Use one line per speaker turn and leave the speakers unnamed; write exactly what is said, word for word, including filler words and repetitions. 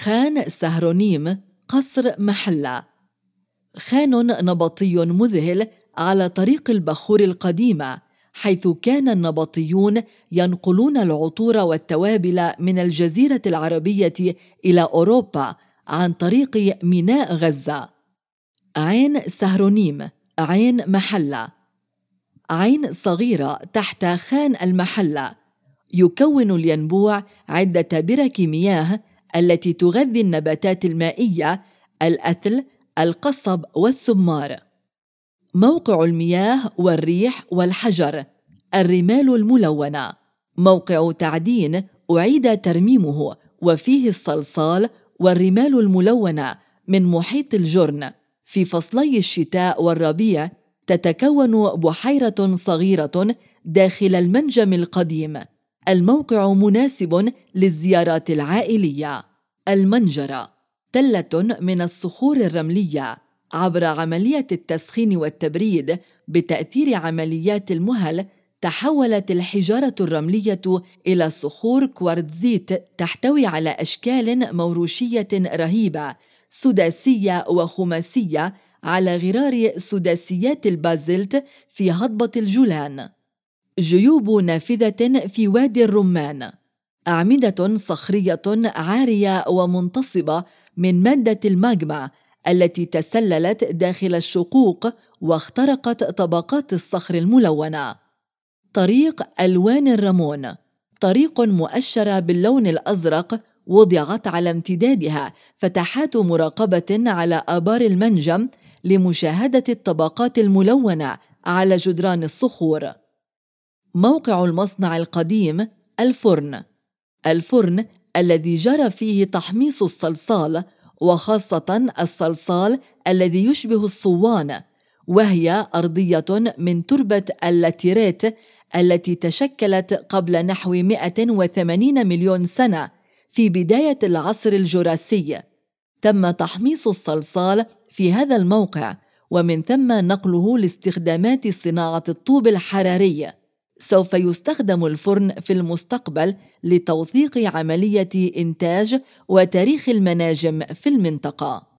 خان سهرونيم، قصر محلة. خان نبطي مذهل على طريق البخور القديمة، حيث كان النبطيون ينقلون العطور والتوابل من الجزيرة العربية إلى أوروبا عن طريق ميناء غزة. عين سهرونيم، عين محلة. عين صغيرة تحت خان المحلة. يكون الينبوع عدة برك مياه التي تغذي النباتات المائية، الأثل، القصب والسمار. موقع المياه والريح والحجر، الرمال الملونة. موقع تعدين أعيد ترميمه، وفيه الصلصال والرمال الملونة من محيط الجرن. في فصلي الشتاء والربيع تتكون بحيرة صغيرة داخل المنجم القديم. الموقع مناسب للزيارات العائلية. المنجرة، تلة من الصخور الرملية. عبر عملية التسخين والتبريد بتأثير عمليات المهل، تحولت الحجارة الرملية إلى صخور كوارتزيت تحتوي على أشكال موروشية رهيبة، سداسية وخماسية، على غرار سداسيات البازلت في هضبة الجولان. جيوب نافذة في وادي الرمان. أعمدة صخرية عارية ومنتصبة من مادة الماغما التي تسللت داخل الشقوق واخترقت طبقات الصخر الملونة. طريق ألوان الرمون، طريق مؤشرة باللون الأزرق وضعت على امتدادها فتحات مراقبة على آبار المنجم لمشاهدة الطبقات الملونة على جدران الصخور. موقع المصنع القديم، الفرن. الفرن الذي جرى فيه تحميص الصلصال، وخاصة الصلصال الذي يشبه الصوان، وهي أرضية من تربة اللاتيريت التي تشكلت قبل نحو مئة وثمانين مليون سنة في بداية العصر الجوراسي. تم تحميص الصلصال في هذا الموقع، ومن ثم نقله لاستخدامات صناعة الطوب الحراري. سوف يستخدم الفرن في المستقبل لتوثيق عملية إنتاج وتاريخ المناجم في المنطقة.